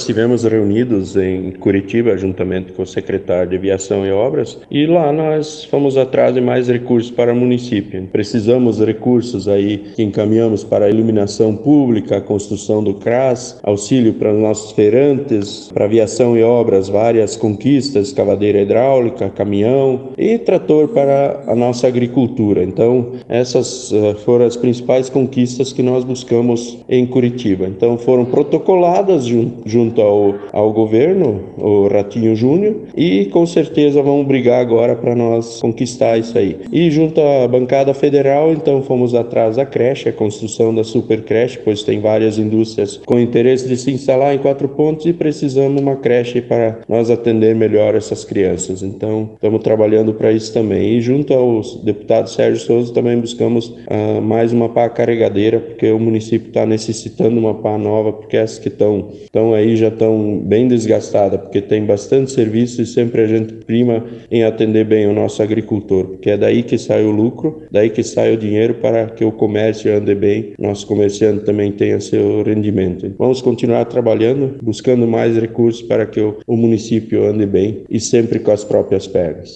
estivemos reunidos em Curitiba, juntamente com o secretário de Aviação e Obras, e lá nós fomos atrás de mais recursos para o município. Precisamos de recursos aí que encaminhamos para a iluminação pública, a construção do CRAS, auxílio para os nossos feirantes, para aviação e obras, várias conquistas, escavadeira hidráulica, caminhão e trator para a nossa agricultura. Então, essas foram as principais conquistas que nós buscamos em Curitiba. Então, foram protocoladas junto ao governo, o Ratinho Júnior, e com certeza vamos brigar agora para nós conquistar isso aí. E junto à bancada federal, então, fomos atrás da creche, a construção da super creche, pois tem várias indústrias com interesse de se instalar em Quatro Pontos e precisamos de uma creche para nós atender melhor essas crianças. Então, estamos trabalhando para isso também. E junto ao deputado Sérgio Souza, também buscamos mais uma pá carregadeira, porque o município está necessitando de uma pá nova, porque essas que estão aí já estão bem desgastadas, porque tem bastante serviço e sempre a gente prima em atender bem o nosso agricultor, porque é daí que sai o lucro, daí que sai o dinheiro para que o comércio ande bem, nosso comerciante também tenha seu rendimento. Vamos continuar trabalhando, buscando mais recursos para que o município ande bem e sempre com as próprias pernas.